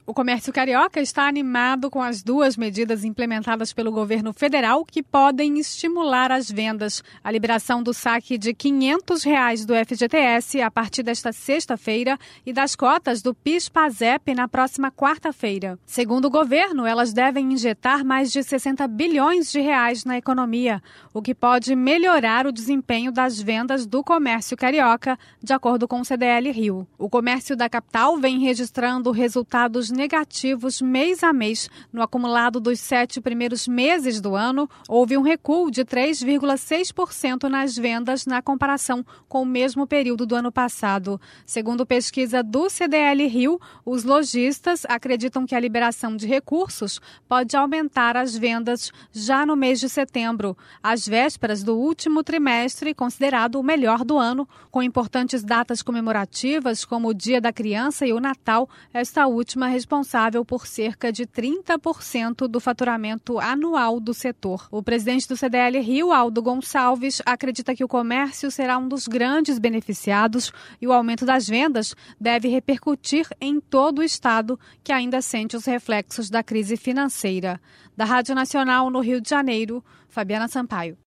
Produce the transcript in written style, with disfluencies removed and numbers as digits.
O comércio carioca está animado com as duas medidas implementadas pelo governo federal que podem estimular as vendas. A liberação do saque de R$ 500 do FGTS a partir desta sexta-feira e das cotas do PIS/PASEP na próxima quarta-feira. Segundo o governo, elas devem injetar mais de 60 bilhões de reais na economia, o que pode melhorar o desempenho das vendas do comércio carioca, de acordo com o CDL Rio. O comércio da capital vem registrando resultados negativos mês a mês. No acumulado dos 7 primeiros meses do ano, houve um recuo de 3,6% nas vendas na comparação com o mesmo período do ano passado. Segundo pesquisa do CDL Rio, os lojistas acreditam que a liberação de recursos pode aumentar as vendas já no mês de setembro, às vésperas do último trimestre, considerado o melhor do ano, com importantes datas comemorativas como o Dia da Criança e o Natal, esta última responsável por cerca de 30% do faturamento anual do setor. O presidente do CDL Rio, Aldo Gonçalves, acredita que o comércio será um dos grandes beneficiados e o aumento das vendas deve repercutir em todo o estado, que ainda sente os reflexos da crise financeira. Da Rádio Nacional no Rio de Janeiro, Fabiana Sampaio.